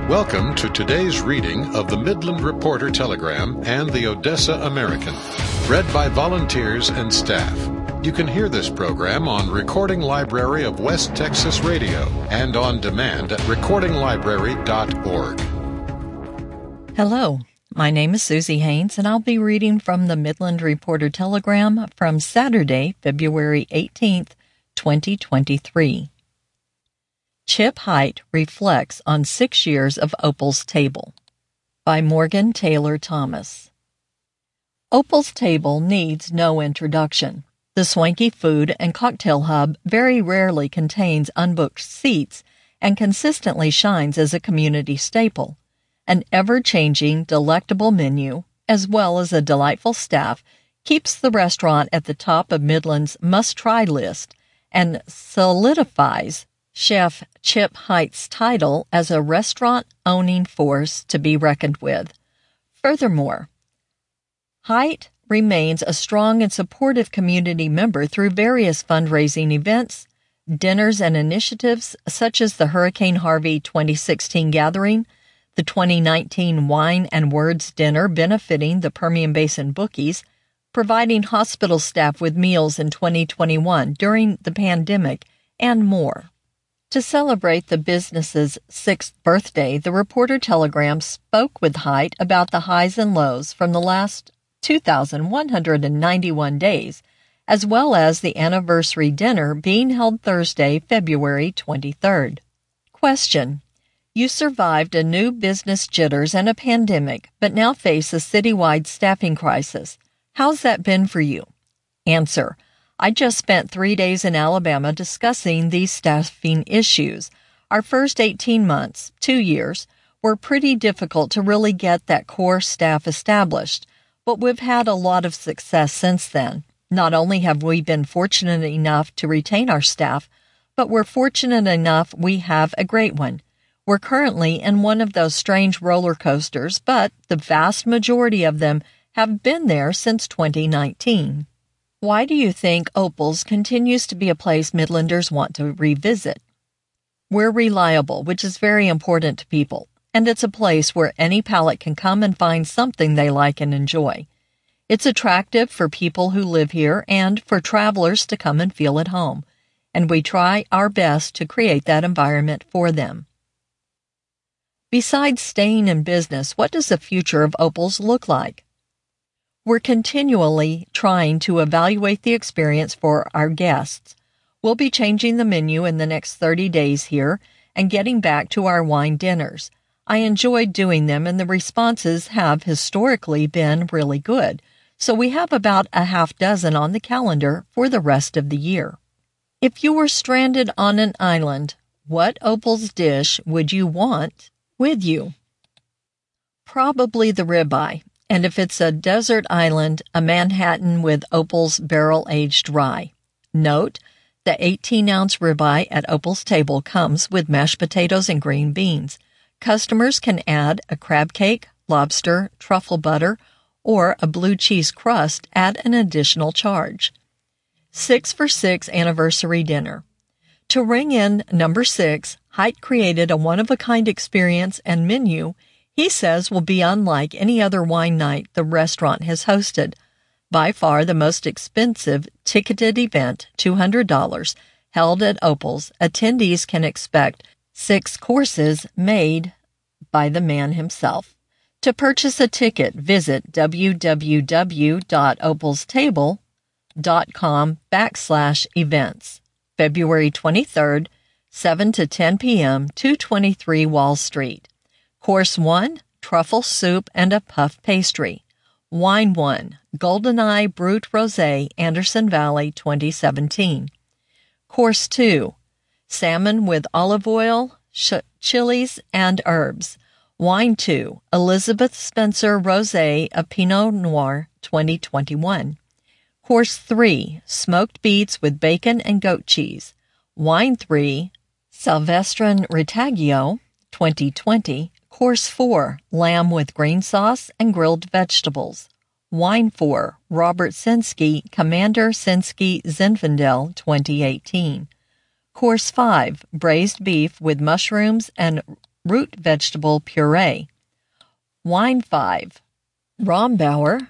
Welcome to today's reading of the Midland Reporter Telegram and the Odessa American, read by volunteers and staff. You can hear this program on Recording Library of West Texas Radio and on demand at recordinglibrary.org. Hello, my name is Susie Haynes, and I'll be reading from the Midland Reporter Telegram from Saturday, February 18th, 2023. Chip Hite reflects on 6 years of Opal's Table by Morgan Taylor Thomas. Opal's Table needs no introduction. The swanky food and cocktail hub very rarely contains unbooked seats and consistently shines as a community staple. An ever-changing, delectable menu, as well as a delightful staff, keeps the restaurant at the top of Midland's must-try list and solidifies Chef Chip Hite's title as a restaurant-owning force to be reckoned with. Furthermore, Hite remains a strong and supportive community member through various fundraising events, dinners, and initiatives such as the Hurricane Harvey 2016 gathering, the 2019 Wine and Words dinner benefiting the Permian Basin Bookies, providing hospital staff with meals in 2021 during the pandemic, and more. To celebrate the business's 6th birthday, the Reporter Telegram spoke with Hite about the highs and lows from the last 2,191 days, as well as the anniversary dinner being held Thursday, February 23rd. Question: You survived a new business jitters and a pandemic, but now face a citywide staffing crisis. How's that been for you? Answer: I just spent 3 days in Alabama discussing these staffing issues. Our first 18 months, 2 years, were pretty difficult to really get that core staff established, but we've had a lot of success since then. Not only have we been fortunate enough to retain our staff, but we're fortunate enough we have a great one. We're currently in one of those strange roller coasters, but the vast majority of them have been there since 2019. Why do you think Opal's continues to be a place Midlanders want to revisit? We're reliable, which is very important to people, and it's a place where any palate can come and find something they like and enjoy. It's attractive for people who live here and for travelers to come and feel at home, and we try our best to create that environment for them. Besides staying in business, what does the future of Opal's look like? We're continually trying to evaluate the experience for our guests. We'll be changing the menu in the next 30 days here and getting back to our wine dinners. I enjoyed doing them, and the responses have historically been really good, so we have about a half dozen on the calendar for the rest of the year. If you were stranded on an island, what Opal's dish would you want with you? Probably the ribeye. And if it's a desert island, a Manhattan with Opal's barrel-aged rye. Note, the 18-ounce ribeye at Opal's Table comes with mashed potatoes and green beans. Customers can add a crab cake, lobster, truffle butter, or a blue cheese crust at an additional charge. 6 for 6 anniversary dinner. To ring in number 6, Hite created a one-of-a-kind experience and menu he says will be unlike any other wine night the restaurant has hosted. By far the most expensive ticketed event, $200, held at Opal's, attendees can expect 6 courses made by the man himself. To purchase a ticket, visit www.opalstable.com/events. February 23rd, 7 to 10 p.m., 223 Wall Street. Course 1, truffle soup and a puff pastry. Wine 1, Goldeneye Brut Rosé, Anderson Valley, 2017. Course 2, salmon with olive oil, chilies, and herbs. Wine 2, Elizabeth Spencer Rosé, a Pinot Noir, 2021. Course 3, smoked beets with bacon and goat cheese. Wine 3, Silvestrin Retaggio, 2020. Course 4, lamb with green sauce and grilled vegetables. Wine 4, Robert Sinsky, Commander Sinsky Zinfandel, 2018. Course 5, braised beef with mushrooms and root vegetable puree. Wine 5. Rombauer,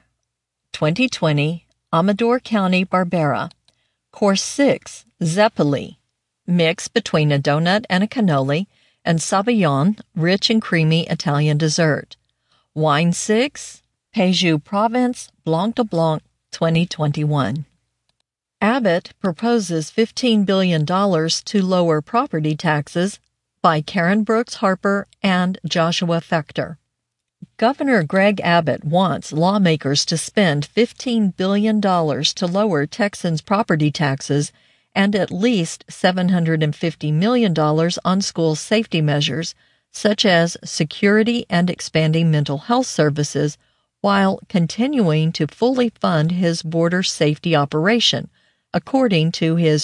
2020, Amador County, Barbera. Course 6, Zeppoli, mix between a donut and a cannoli, and Sabayon, rich and creamy Italian dessert. Wine 6, Péjus Provence, Blanc de Blanc, 2021. Abbott proposes $15 billion to lower property taxes by Karen Brooks Harper and Joshua Fechter. Governor Greg Abbott wants lawmakers to spend $15 billion to lower Texans' property taxes and at least $750 million on school safety measures, such as security and expanding mental health services, while continuing to fully fund his border safety operation, according to his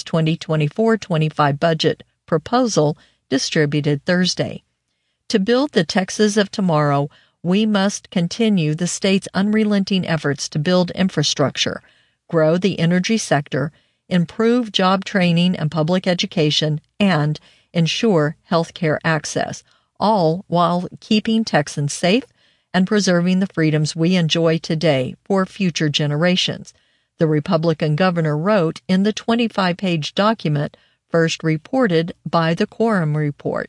2024-25 budget proposal distributed Thursday. To build the Texas of tomorrow, we must continue the state's unrelenting efforts to build infrastructure, grow the energy sector, improve job training and public education, and ensure health care access, all while keeping Texans safe and preserving the freedoms we enjoy today for future generations, the Republican governor wrote in the 25-page document first reported by the Quorum Report.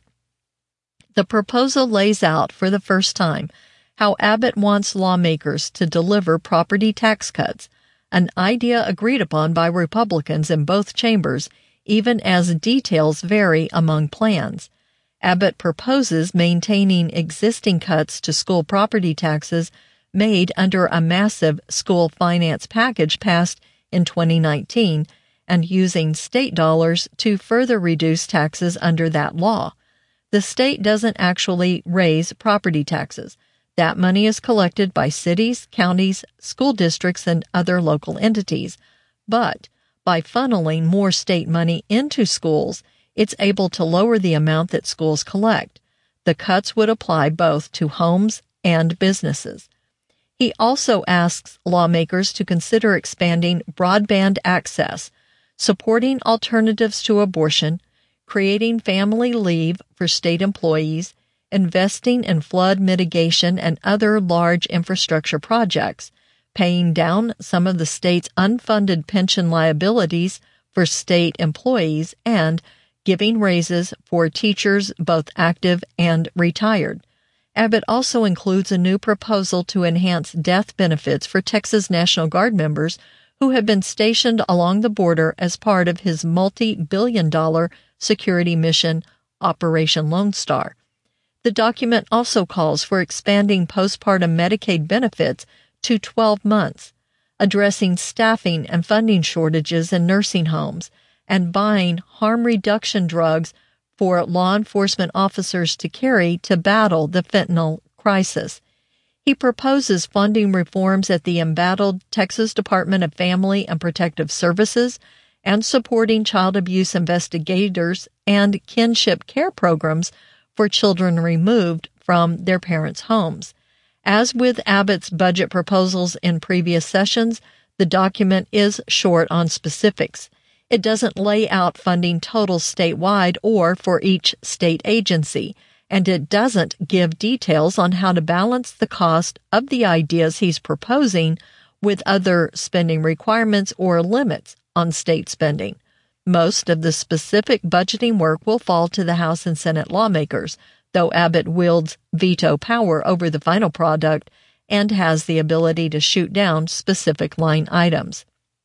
The proposal lays out for the first time how Abbott wants lawmakers to deliver property tax cuts, an idea agreed upon by Republicans in both chambers, even as details vary among plans. Abbott proposes maintaining existing cuts to school property taxes made under a massive school finance package passed in 2019 and using state dollars to further reduce taxes under that law. The state doesn't actually raise property taxes. That money is collected by cities, counties, school districts, and other local entities. But by funneling more state money into schools, it's able to lower the amount that schools collect. The cuts would apply both to homes and businesses. He also asks lawmakers to consider expanding broadband access, supporting alternatives to abortion, creating family leave for state employees, investing in flood mitigation and other large infrastructure projects, paying down some of the state's unfunded pension liabilities for state employees, and giving raises for teachers both active and retired. Abbott also includes a new proposal to enhance death benefits for Texas National Guard members who have been stationed along the border as part of his multi-billion-dollar security mission, Operation Lone Star. The document also calls for expanding postpartum Medicaid benefits to 12 months, addressing staffing and funding shortages in nursing homes, and buying harm reduction drugs for law enforcement officers to carry to battle the fentanyl crisis. He proposes funding reforms at the embattled Texas Department of Family and Protective Services and supporting child abuse investigators and kinship care programs for children removed from their parents' homes. As with Abbott's budget proposals in previous sessions, the document is short on specifics. It doesn't lay out funding totals statewide or for each state agency, and it doesn't give details on how to balance the cost of the ideas he's proposing with other spending requirements or limits on state spending. Most of the specific budgeting work will fall to the House and Senate lawmakers, though Abbott wields veto power over the final product and has the ability to shoot down specific line items.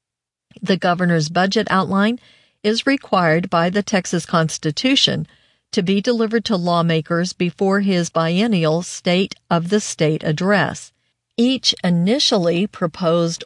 The governor's budget outline is required by the Texas Constitution to be delivered to lawmakers before his biennial State of the State address. Each initially proposed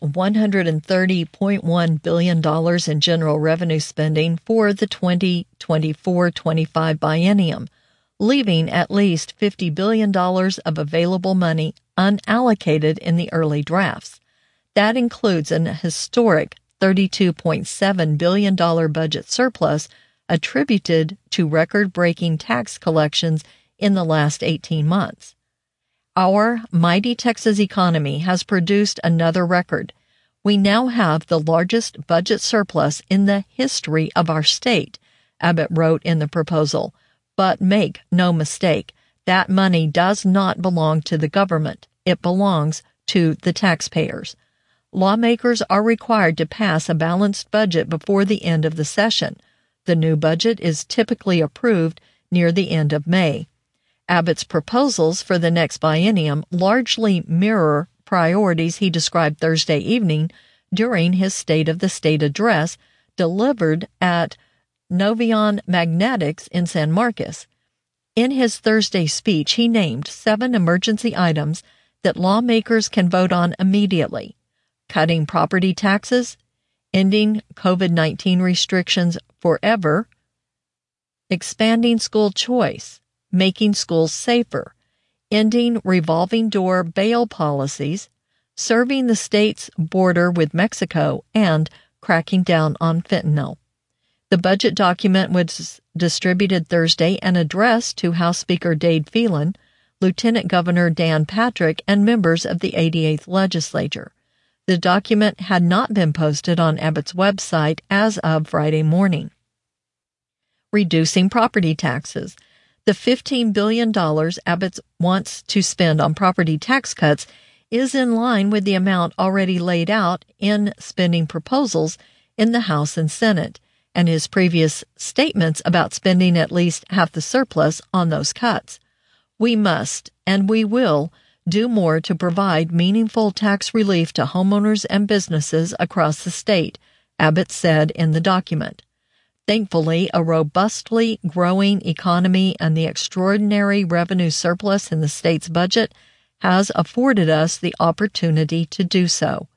$130.1 billion in general revenue spending for the 2024-25 biennium, leaving at least $50 billion of available money unallocated in the early drafts. That includes an historic $32.7 billion budget surplus attributed to record-breaking tax collections in the last 18 months. Our mighty Texas economy has produced another record. We now have the largest budget surplus in the history of our state, Abbott wrote in the proposal. But make no mistake, That money does not belong to the government. It belongs to the taxpayers. Lawmakers are required to pass a balanced budget before the end of the session. The new budget is typically approved near the end of May. Abbott's proposals for the next biennium largely mirror priorities he described Thursday evening during his State of the State address delivered at Novion Magnetics in San Marcos. In his Thursday speech, he named 7 emergency items that lawmakers can vote on immediately: cutting property taxes, ending COVID-19 restrictions forever, expanding school choice, making schools safer, ending revolving door bail policies, serving the state's border with Mexico, and cracking down on fentanyl. The budget document was distributed Thursday and addressed to House Speaker Dade Phelan, Lieutenant Governor Dan Patrick, and members of the 88th Legislature. The document had not been posted on Abbott's website as of Friday morning. Reducing property taxes. The $15 billion Abbott wants to spend on property tax cuts is in line with the amount already laid out in spending proposals in the House and Senate, and his previous statements about spending at least half the surplus on those cuts. We must, and we will, do more to provide meaningful tax relief to homeowners and businesses across the state, Abbott said in the document. Thankfully, a robustly growing economy and the extraordinary revenue surplus in the state's budget has afforded us the opportunity to do so.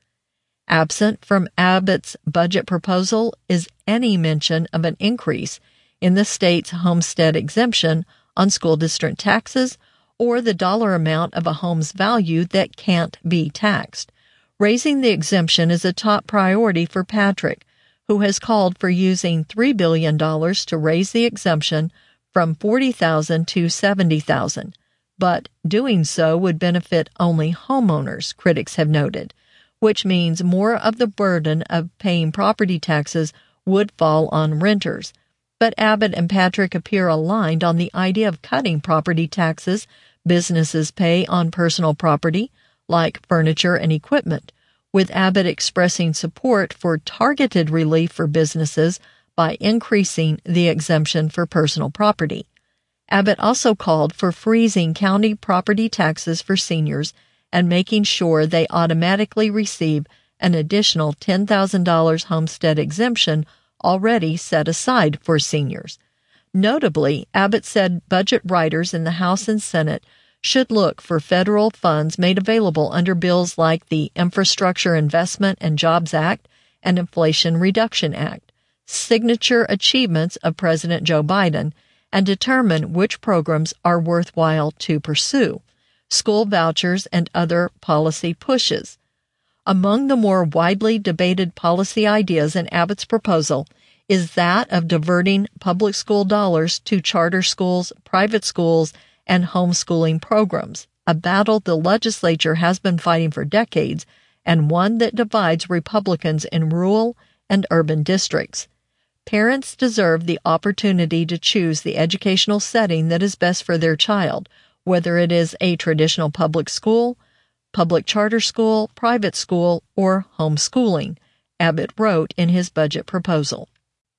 Absent from Abbott's budget proposal is any mention of an increase in the state's homestead exemption on school district taxes or the dollar amount of a home's value that can't be taxed. Raising the exemption is a top priority for Patrick, who has called for using $3 billion to raise the exemption from $40,000 to $70,000. But doing so would benefit only homeowners, critics have noted, which means more of the burden of paying property taxes would fall on renters. But Abbott and Patrick appear aligned on the idea of cutting property taxes businesses pay on personal property, like furniture and equipment, with Abbott expressing support for targeted relief for businesses by increasing the exemption for personal property. Abbott also called for freezing county property taxes for seniors and making sure they automatically receive an additional $10,000 homestead exemption already set aside for seniors. Notably, Abbott said budget writers in the House and Senate should look for federal funds made available under bills like the Infrastructure Investment and Jobs Act and Inflation Reduction Act, signature achievements of President Joe Biden, and determine which programs are worthwhile to pursue, school vouchers and other policy pushes. Among the more widely debated policy ideas in Abbott's proposal is that of diverting public school dollars to charter schools, private schools, and homeschooling programs, a battle the legislature has been fighting for decades and one that divides Republicans in rural and urban districts. Parents deserve the opportunity to choose the educational setting that is best for their child, whether it is a traditional public school, public charter school, private school, or homeschooling, Abbott wrote in his budget proposal.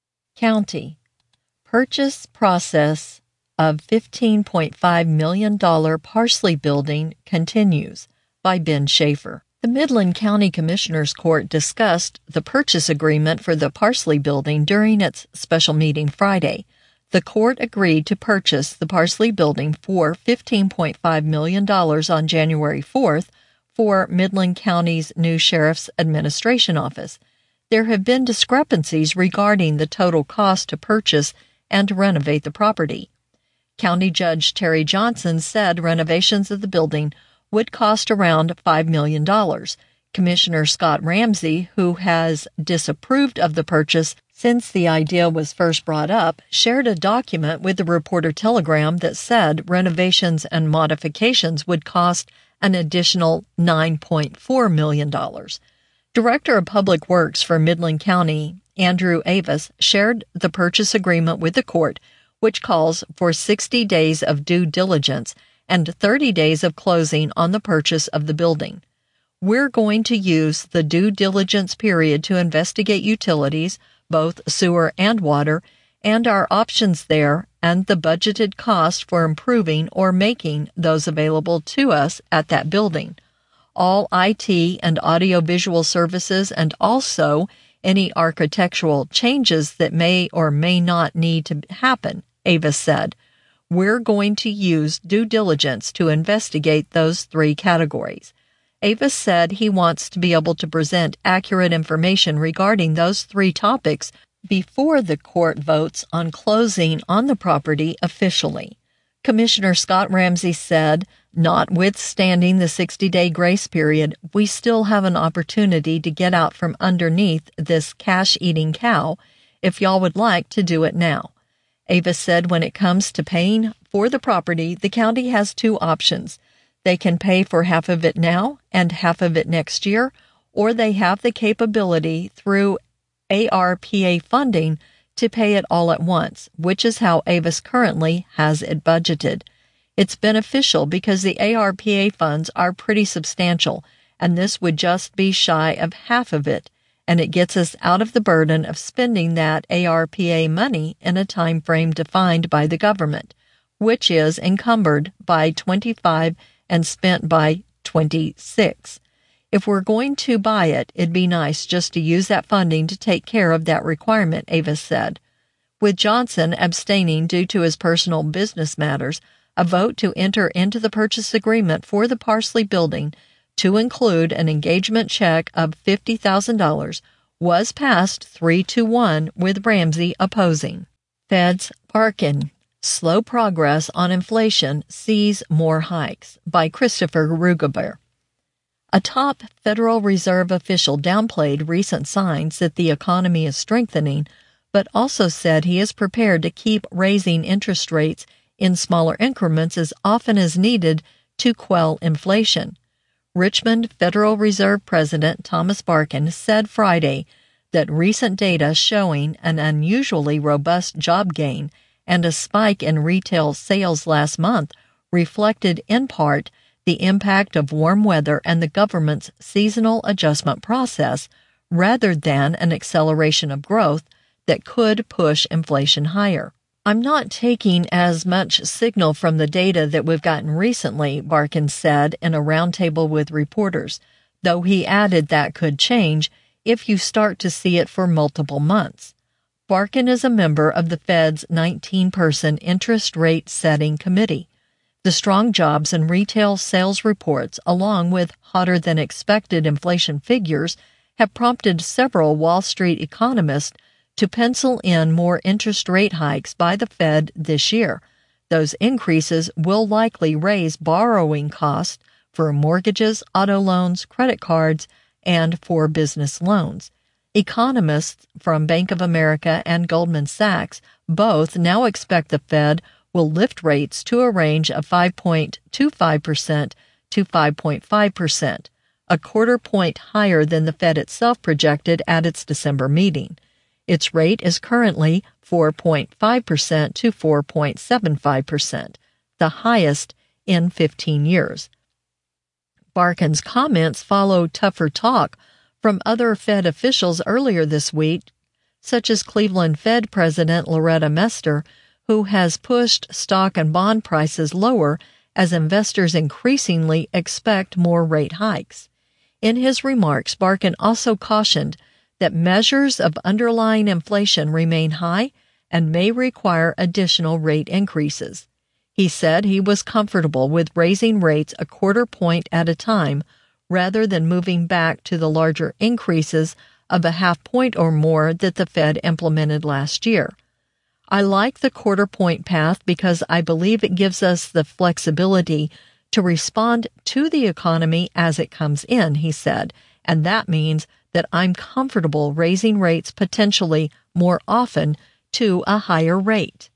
County. Purchase process of $15.5 million Parsley Building continues, by Ben Schaefer. The Midland County Commissioners Court discussed the purchase agreement for the Parsley Building during its special meeting Friday. The court agreed to purchase the Parsley Building for $15.5 million on January 4th for Midland County's new Sheriff's Administration Office. There have been discrepancies regarding the total cost to purchase and to renovate the property. County Judge Terry Johnson said renovations of the building would cost around $5 million. Commissioner Scott Ramsey, who has disapproved of the purchase since the idea was first brought up, shared a document with the Reporter-Telegram that said renovations and modifications would cost an additional $9.4 million. Director of Public Works for Midland County, Andrew Avis, shared the purchase agreement with the court, which calls for 60 days of due diligence and 30 days of closing on the purchase of the building. We're going to use the due diligence period to investigate utilities, both sewer and water, and our options there and the budgeted cost for improving or making those available to us at that building. All IT and audiovisual services and also any architectural changes that may or may not need to happen, Avis said. We're going to use due diligence to investigate those three categories. Avis said he wants to be able to present accurate information regarding those three topics before the court votes on closing on the property officially. Commissioner Scott Ramsey said, notwithstanding the 60-day grace period, we still have an opportunity to get out from underneath this cash-eating cow if y'all would like to do it now. Avis said when it comes to paying for the property, the county has two options. They can pay for half of it now and half of it next year, or they have the capability through ARPA funding to pay it all at once, which is how Avis currently has it budgeted. It's beneficial because the ARPA funds are pretty substantial, and this would just be shy of half of it, and it gets us out of the burden of spending that ARPA money in a time frame defined by the government, which is encumbered by 25 and spent by 26. If we're going to buy it, it'd be nice just to use that funding to take care of that requirement, Avis said. With Johnson abstaining due to his personal business matters, a vote to enter into the purchase agreement for the Parsley building to include an engagement check of $50,000 was passed 3-1 with Ramsey opposing. Feds Barkin. Slow Progress on Inflation Sees More Hikes by Christopher Rugaber. A top Federal Reserve official downplayed recent signs that the economy is strengthening, but also said he is prepared to keep raising interest rates in smaller increments as often as needed to quell inflation. Richmond Federal Reserve President Thomas Barkin said Friday that recent data showing an unusually robust job gain and a spike in retail sales last month reflected in part the impact of warm weather and the government's seasonal adjustment process rather than an acceleration of growth that could push inflation higher. I'm not taking as much signal from the data that we've gotten recently, Barkin said in a roundtable with reporters, though he added that could change if you start to see it for multiple months. Barkin is a member of the Fed's 19-person interest rate setting committee. The strong jobs and retail sales reports, along with hotter-than-expected inflation figures, have prompted several Wall Street economists to pencil in more interest rate hikes by the Fed this year. Those increases will likely raise borrowing costs for mortgages, auto loans, credit cards, and for business loans. Economists from Bank of America and Goldman Sachs both now expect the Fed will lift rates to a range of 5.25% to 5.5%, a quarter point higher than the Fed itself projected at its December meeting. Its rate is currently 4.5% to 4.75%, the highest in 15 years. Barkin's comments follow tougher talk from other Fed officials earlier this week, such as Cleveland Fed President Loretta Mester, who has pushed stock and bond prices lower as investors increasingly expect more rate hikes. In his remarks, Barkin also cautioned that measures of underlying inflation remain high and may require additional rate increases. He said he was comfortable with raising rates a quarter point at a time rather than moving back to the larger increases of a half point or more that the Fed implemented last year. I like the quarter point path because I believe it gives us the flexibility to respond to the economy as it comes in, he said, and that means that I'm comfortable raising rates potentially more often to a higher rate.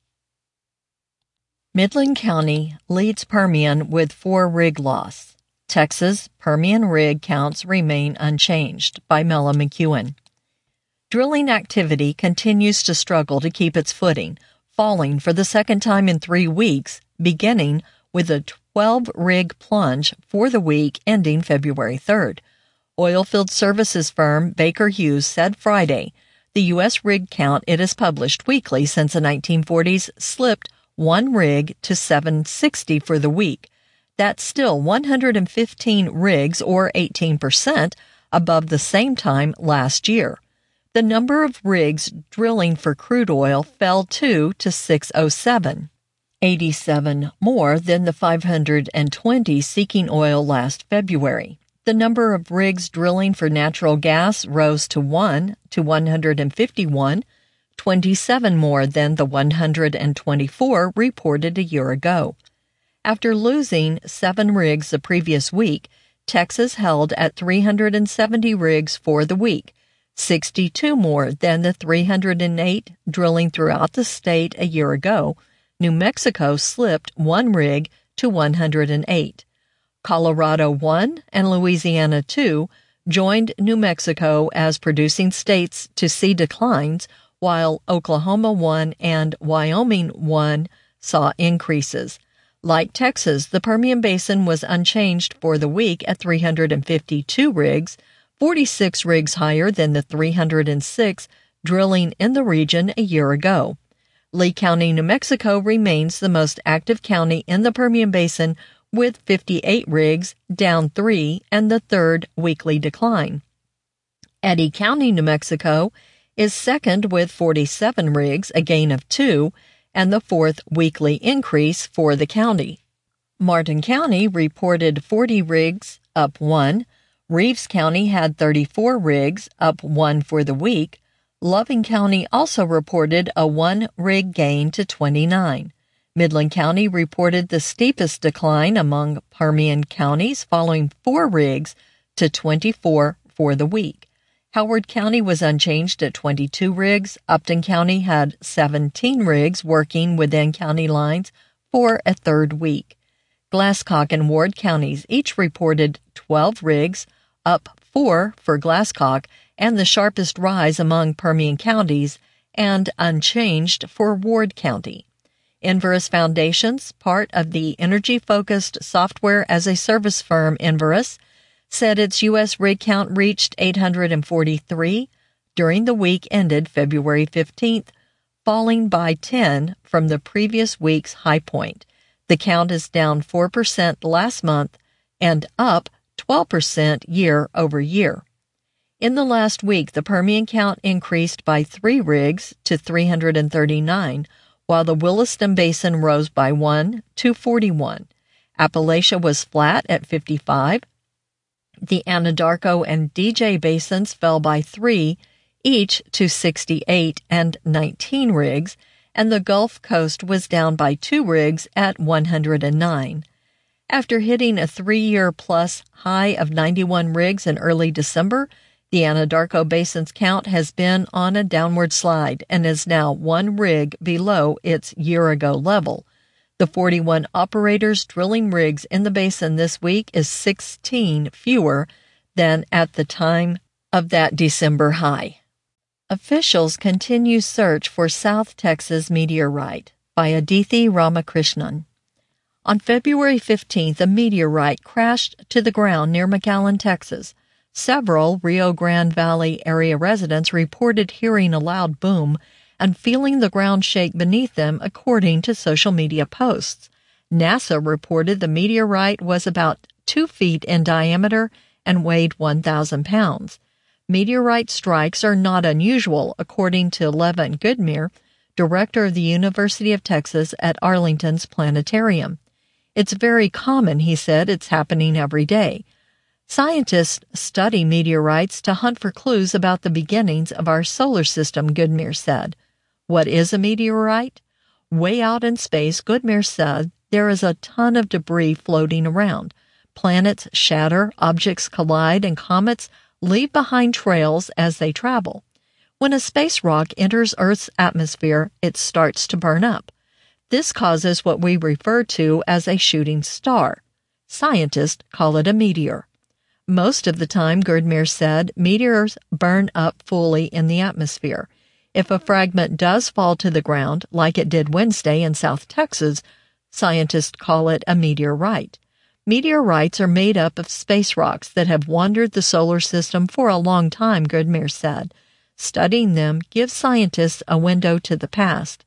Midland County leads Permian with 4 rig loss. Texas Permian rig counts remain unchanged by Mela McEwen. Drilling activity continues to struggle to keep its footing falling for the second time in 3 weeks, beginning with a 12-rig plunge for the week ending February 3rd. Oilfield services firm Baker Hughes said Friday the U.S. rig count it has published weekly since the 1940s slipped 1 rig to 760 for the week. That's still 115 rigs, or 18%, above the same time last year. The number of rigs drilling for crude oil fell to 607, 87 more than the 520 seeking oil last February. The number of rigs drilling for natural gas rose to 151, 27 more than the 124 reported a year ago. After losing 7 rigs the previous week, Texas held at 370 rigs for the week, 62 more than the 308 drilling throughout the state a year ago. New Mexico slipped 1 rig to 108. Colorado 1 and Louisiana 2 joined New Mexico as producing states to see declines, while Oklahoma 1 and Wyoming 1 saw increases. Like Texas, the Permian Basin was unchanged for the week at 352 rigs, 46 rigs higher than the 306 drilling in the region a year ago. Lee County, New Mexico remains the most active county in the Permian Basin with 58 rigs, down 3, and the third weekly decline. Eddy County, New Mexico is second with 47 rigs, a gain of 2, and the fourth weekly increase for the county. Martin County reported 40 rigs, up 1. Reeves County had 34 rigs, up 1 for the week. Loving County also reported a 1-rig gain to 29. Midland County reported the steepest decline among Permian counties, falling 4 rigs to 24 for the week. Howard County was unchanged at 22 rigs. Upton County had 17 rigs working within county lines for a third week. Glasscock and Ward counties each reported 12 rigs, up 4 for Glasscock, and the sharpest rise among Permian counties, and unchanged for Ward County. Enverus Foundations, part of the energy-focused software-as-a-service firm Enverus, said its U.S. rig count reached 843 during the week ended February 15th, falling by 10 from the previous week's high point. The count is down 4% last month and up 12% year over year. In the last week, the Permian count increased by 3 rigs to 339, while the Williston Basin rose by 1 to 41. Appalachia was flat at 55. The Anadarko and DJ basins fell by 3, each to 68 and 19 rigs, and the Gulf Coast was down by 2 rigs at 109. After hitting a 3-year-plus high of 91 rigs in early December, the Anadarko Basin's count has been on a downward slide and is now 1 rig below its year-ago level. The 41 operators drilling rigs in the basin this week is 16 fewer than at the time of that December high. Officials continue search for South Texas meteorite by Aditi Ramakrishnan. On February 15th, a meteorite crashed to the ground near McAllen, Texas. Several Rio Grande Valley area residents reported hearing a loud boom and feeling the ground shake beneath them, according to social media posts. NASA reported the meteorite was about 2 feet in diameter and weighed 1,000 pounds. Meteorite strikes are not unusual, according to Levin Goodmere, director of the University of Texas at Arlington's planetarium. It's very common, he said. It's happening every day. Scientists study meteorites to hunt for clues about the beginnings of our solar system, Goodmere said. What is a meteorite? Way out in space, Goodmere said, there is a ton of debris floating around. Planets shatter, objects collide, and comets leave behind trails as they travel. When a space rock enters Earth's atmosphere, it starts to burn up. This causes what we refer to as a shooting star. Scientists call it a meteor. Most of the time, Goodmere said, meteors burn up fully in the atmosphere. If a fragment does fall to the ground, like it did Wednesday in South Texas, scientists call it a meteorite. Meteorites are made up of space rocks that have wandered the solar system for a long time, Goodmere said. Studying them gives scientists a window to the past.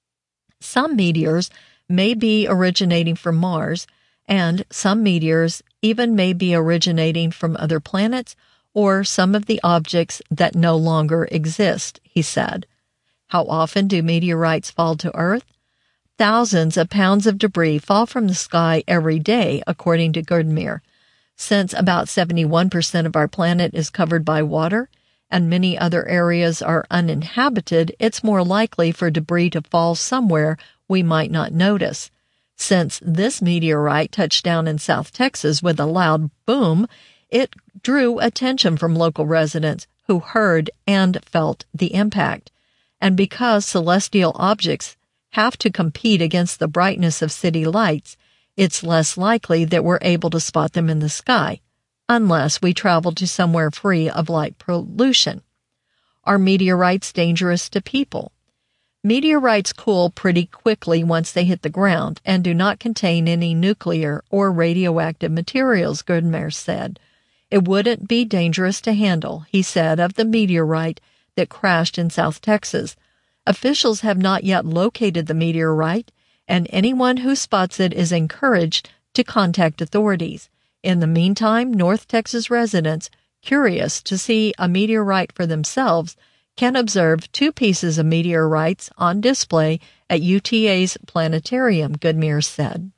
Some meteors may be originating from Mars, and some meteors even may be originating from other planets or some of the objects that no longer exist, he said. How often do meteorites fall to Earth? Thousands of pounds of debris fall from the sky every day, according to Goodmere. Since about 71% of our planet is covered by water, and many other areas are uninhabited, it's more likely for debris to fall somewhere we might not notice. Since this meteorite touched down in South Texas with a loud boom, it drew attention from local residents who heard and felt the impact. And because celestial objects have to compete against the brightness of city lights, it's less likely that we're able to spot them in the sky, unless we travel to somewhere free of light pollution. Are meteorites dangerous to people? Meteorites cool pretty quickly once they hit the ground and do not contain any nuclear or radioactive materials, Goodmere said. It wouldn't be dangerous to handle, he said, of the meteorite that crashed in South Texas. Officials have not yet located the meteorite, and anyone who spots it is encouraged to contact authorities. In the meantime, North Texas residents, curious to see a meteorite for themselves, can observe 2 pieces of meteorites on display at UTA's planetarium, Goodmere said.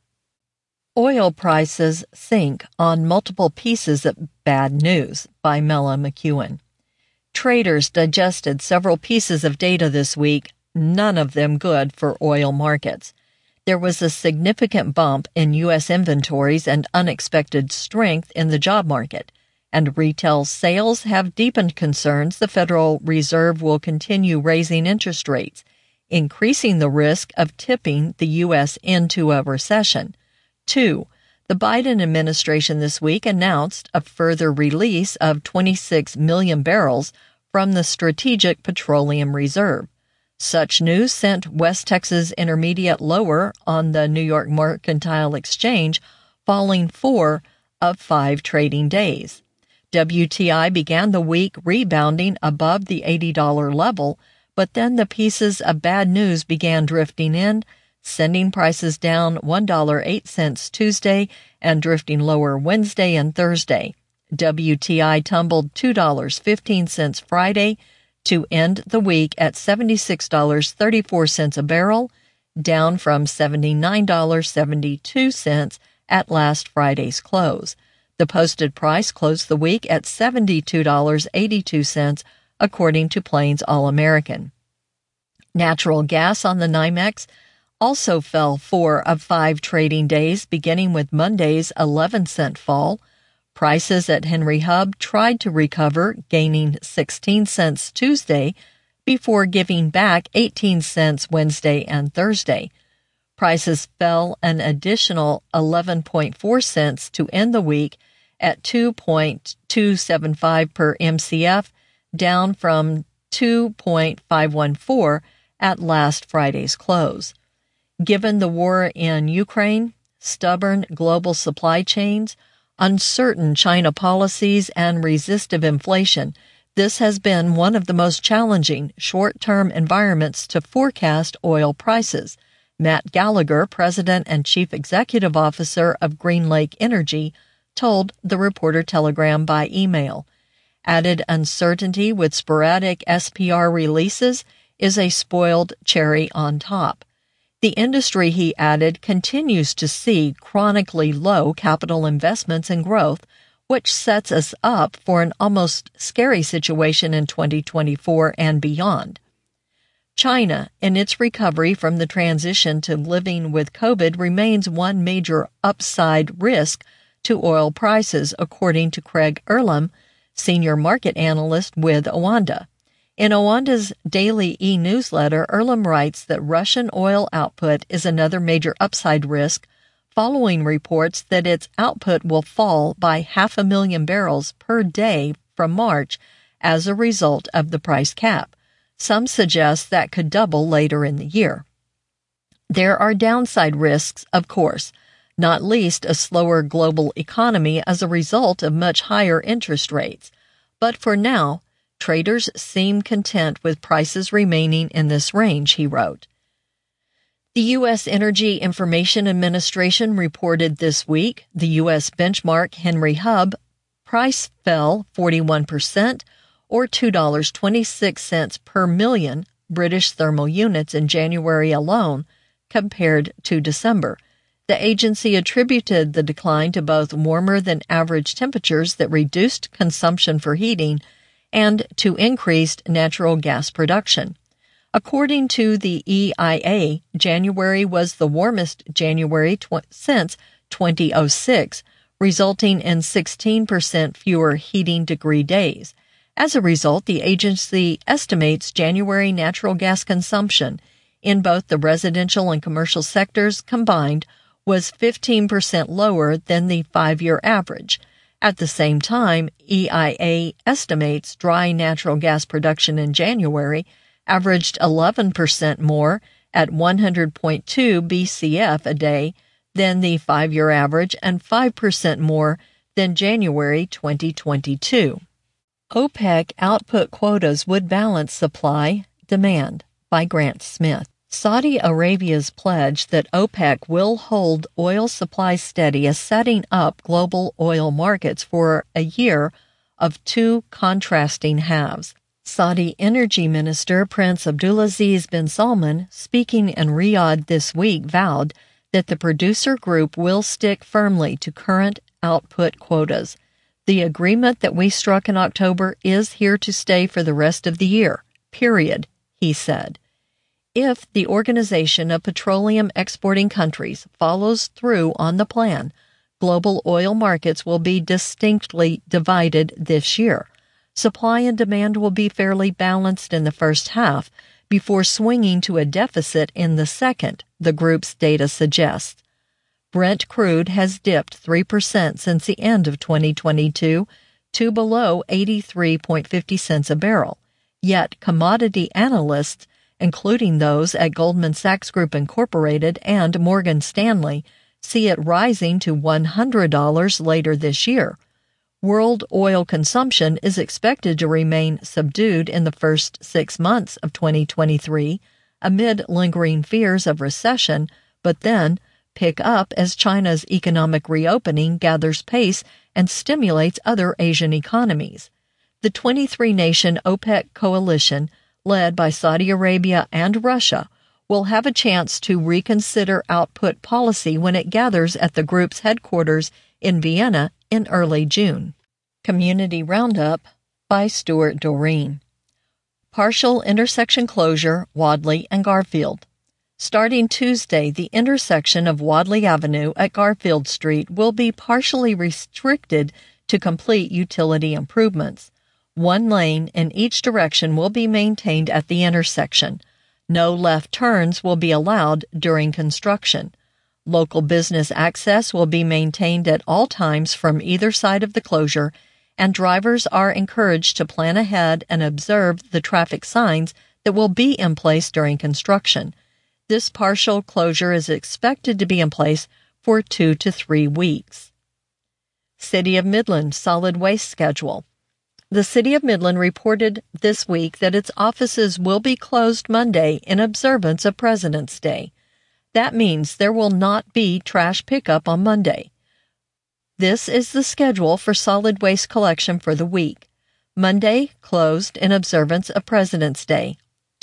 Oil prices sink on multiple pieces of bad news by Mela McEwen. Traders digested several pieces of data this week, none of them good for oil markets. There was a significant bump in U.S. inventories and unexpected strength in the job market, and retail sales have deepened concerns the Federal Reserve will continue raising interest rates, increasing the risk of tipping the U.S. into a recession. 2. The Biden administration this week announced a further release of 26 million barrels from the Strategic Petroleum Reserve. Such news sent West Texas Intermediate lower on the New York Mercantile Exchange, falling 4 of 5 trading days. WTI began the week rebounding above the $80 level, but then the pieces of bad news began drifting in, sending prices down $1.08 Tuesday and drifting lower Wednesday and Thursday. WTI tumbled $2.15 Friday to end the week at $76.34 a barrel, down from $79.72 at last Friday's close. The posted price closed the week at $72.82, according to Plains All-American. Natural gas on the NYMEX also fell 4 of 5 trading days, beginning with Monday's 11-cent fall. Prices at Henry Hub tried to recover, gaining 16 cents Tuesday before giving back 18 cents Wednesday and Thursday. Prices fell an additional 11.4 cents to end the week at 2.275 per MCF, down from 2.514 at last Friday's close. Given the war in Ukraine, stubborn global supply chains, uncertain China policies, and resistive inflation, this has been one of the most challenging short-term environments to forecast oil prices. Matt Gallagher, President and Chief Executive Officer of Green Lake Energy, told the Reporter Telegram by email. Added uncertainty with sporadic SPR releases is a spoiled cherry on top. The industry, he added, continues to see chronically low capital investments and growth, which sets us up for an almost scary situation in 2024 and beyond. China, in its recovery from the transition to living with COVID, remains one major upside risk to oil prices, according to Craig Earlham, senior market analyst with Owanda. In Owanda's daily e-newsletter, Earlham writes that Russian oil output is another major upside risk, following reports that its output will fall by 500,000 barrels per day from March as a result of the price cap. Some suggest that could double later in the year. There are downside risks, of course, not least a slower global economy as a result of much higher interest rates. But for now, traders seem content with prices remaining in this range, he wrote. The U.S. Energy Information Administration reported this week the U.S. benchmark Henry Hub price fell 41%, or $2.26 per million British thermal units in January alone, compared to December. The agency attributed the decline to both warmer than average temperatures that reduced consumption for heating and to increased natural gas production. According to the EIA, January was the warmest January since 2006, resulting in 16% fewer heating degree days. As a result, the agency estimates January natural gas consumption in both the residential and commercial sectors combined was 15% lower than the 5-year average. At the same time, EIA estimates dry natural gas production in January averaged 11% more at 100.2 BCF a day than the 5-year average and 5% more than January 2022. OPEC output quotas would balance supply, demand, by Grant Smith. Saudi Arabia's pledge that OPEC will hold oil supply steady is setting up global oil markets for a year of two contrasting halves. Saudi Energy Minister Prince Abdulaziz bin Salman, speaking in Riyadh this week, vowed that the producer group will stick firmly to current output quotas. The agreement that we struck in October is here to stay for the rest of the year, period, he said. If the Organization of Petroleum Exporting Countries follows through on the plan, global oil markets will be distinctly divided this year. Supply and demand will be fairly balanced in the first half before swinging to a deficit in the second, the group's data suggests. Brent crude has dipped 3% since the end of 2022 to below 83.50 cents a barrel. Yet commodity analysts, including those at Goldman Sachs Group Incorporated and Morgan Stanley, see it rising to $100 later this year. World oil consumption is expected to remain subdued in the first 6 months of 2023 amid lingering fears of recession, but then pick up as China's economic reopening gathers pace and stimulates other Asian economies. The 23-nation OPEC coalition, led by Saudi Arabia and Russia, will have a chance to reconsider output policy when it gathers at the group's headquarters in Vienna in early June. Community Roundup by Stuart Doreen. Partial intersection closure, Wadley and Garfield. Starting Tuesday, the intersection of Wadley Avenue at Garfield Street will be partially restricted to complete utility improvements. One lane in each direction will be maintained at the intersection. No left turns will be allowed during construction. Local business access will be maintained at all times from either side of the closure, and drivers are encouraged to plan ahead and observe the traffic signs that will be in place during construction. This partial closure is expected to be in place for 2 to 3 weeks. City of Midland solid waste schedule. The City of Midland reported this week that its offices will be closed Monday in observance of President's Day. That means there will not be trash pickup on Monday. This is the schedule for solid waste collection for the week. Monday, closed in observance of President's Day.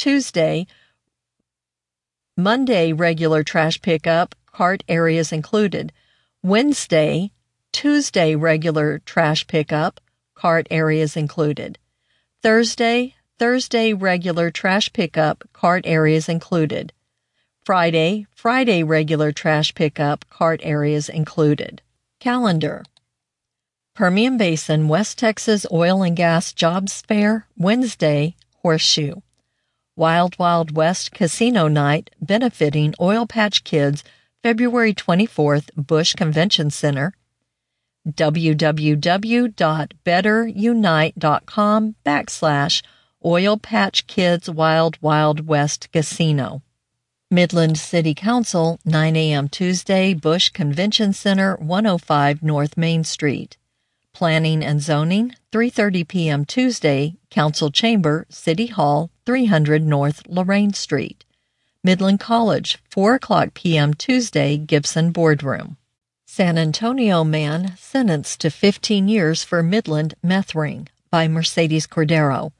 Monday, regular trash pickup, cart areas included. Wednesday, Tuesday, regular trash pickup, cart areas included. Thursday, regular trash pickup, cart areas included. Friday, regular trash pickup, cart areas included. Calendar. Permian Basin, West Texas Oil and Gas Jobs Fair, Wednesday, Horseshoe. Wild Wild West Casino Night, benefiting Oil Patch Kids, February 24th, Bush Convention Center. www.betterunite.com/ Oil Patch Kids Wild Wild West Casino. Midland City Council, 9 a.m. Tuesday, Bush Convention Center, 105 North Main Street. Planning and Zoning, 3:30 p.m. Tuesday, Council Chamber, City Hall, 300 North Lorraine Street. Midland College, 4:00 p.m. Tuesday, Gibson Boardroom. San Antonio man sentenced to 15 years for Midland meth ring by Mercedes Cordero.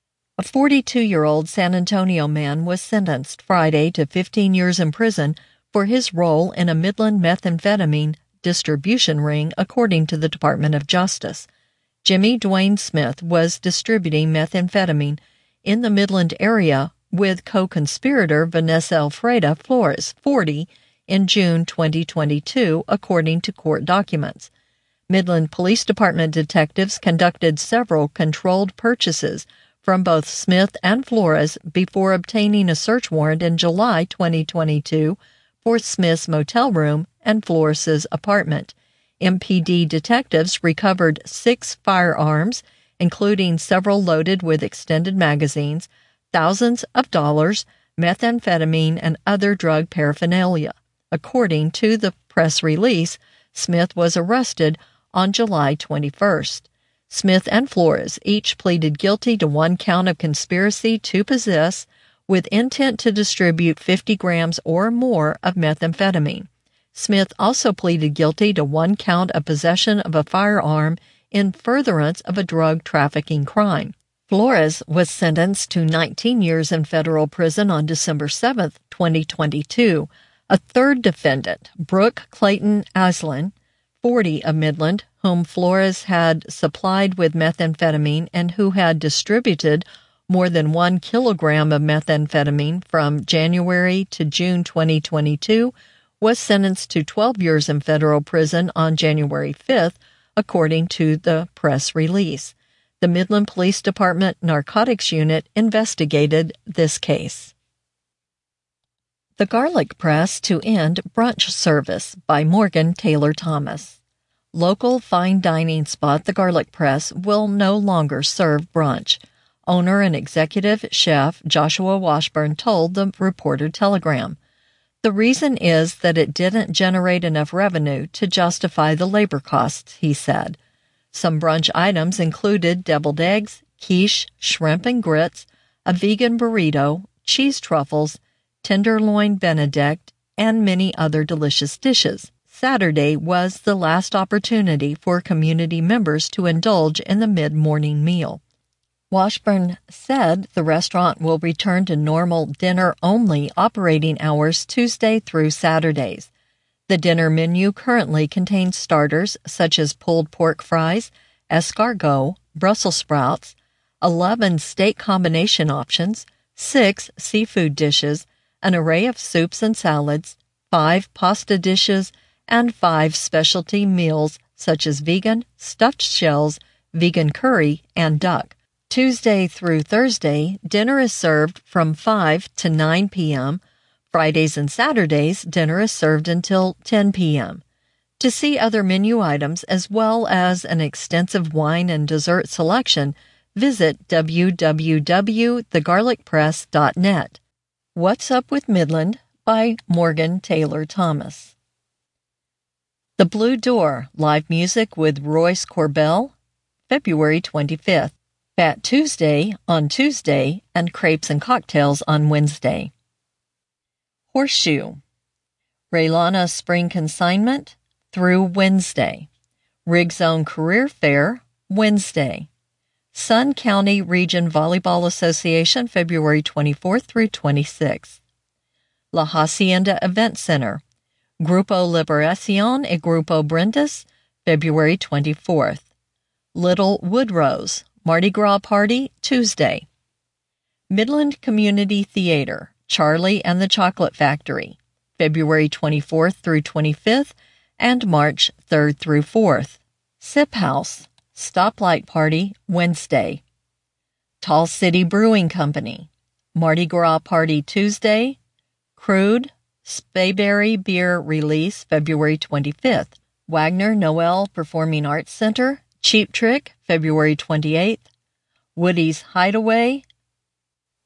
A 42-year-old San Antonio man was sentenced Friday to 15 years in prison for his role in a Midland methamphetamine distribution ring, according to the Department of Justice. Jimmy Dwayne Smith was distributing methamphetamine in the Midland area with co-conspirator Vanessa Alfreda Flores, 40, in June 2022, according to court documents. Midland Police Department detectives conducted several controlled purchases from both Smith and Flores before obtaining a search warrant in July 2022 for Smith's motel room and Flores' apartment. MPD detectives recovered 6 firearms, including several loaded with extended magazines, thousands of dollars, methamphetamine, and other drug paraphernalia. According to the press release, Smith was arrested on July 21st. Smith and Flores each pleaded guilty to 1 count of conspiracy to possess with intent to distribute 50 grams or more of methamphetamine. Smith also pleaded guilty to 1 count of possession of a firearm in furtherance of a drug trafficking crime. Flores was sentenced to 19 years in federal prison on December 7, 2022. A third defendant, Brooke Clayton Aslan, 40 of Midland, whom Flores had supplied with methamphetamine and who had distributed more than 1 kilogram of methamphetamine from January to June 2022, was sentenced to 12 years in federal prison on January 5th, according to the press release. The Midland Police Department Narcotics Unit investigated this case. The Garlic Press to End Brunch Service by Morgan Taylor Thomas. Local fine dining spot The Garlic Press will no longer serve brunch. Owner and executive chef Joshua Washburn told the Reporter Telegram. The reason is that it didn't generate enough revenue to justify the labor costs, he said. Some brunch items included deviled eggs, quiche, shrimp and grits, a vegan burrito, cheese truffles, tenderloin benedict, and many other delicious dishes. Saturday was the last opportunity for community members to indulge in the mid-morning meal. Washburn said the restaurant will return to normal dinner-only operating hours Tuesday through Saturdays. The dinner menu currently contains starters such as pulled pork fries, escargot, Brussels sprouts, 11 steak combination options, 6 seafood dishes, an array of soups and salads, 5 pasta dishes, and 5 specialty meals such as vegan, stuffed shells, vegan curry, and duck. Tuesday through Thursday, dinner is served from 5 to 9 p.m., Fridays and Saturdays, dinner is served until 10 p.m. To see other menu items as well as an extensive wine and dessert selection, visit www.thegarlicpress.net. What's Up with Midland by Morgan Taylor Thomas. The Blue Door, live music with Royce Corbell, February 25th. Fat Tuesday on Tuesday and Crepes and Cocktails on Wednesday. Horseshoe. Raylana Spring Consignment through Wednesday. Rig Zone Career Fair, Wednesday. Sun County Region Volleyball Association, February 24th through 26th. La Hacienda Event Center. Grupo Liberación y Grupo Brindis, February 24th. Little Woodrose, Mardi Gras Party, Tuesday. Midland Community Theater, Charlie and the Chocolate Factory, February 24th through 25th and March 3rd through 4th. Sip House, Stoplight Party, Wednesday. Tall City Brewing Company, Mardi Gras Party, Tuesday. Crude, Spayberry Beer Release, February 25th. Wagner Noel Performing Arts Center, Cheap Trick, February 28th. Woody's Hideaway,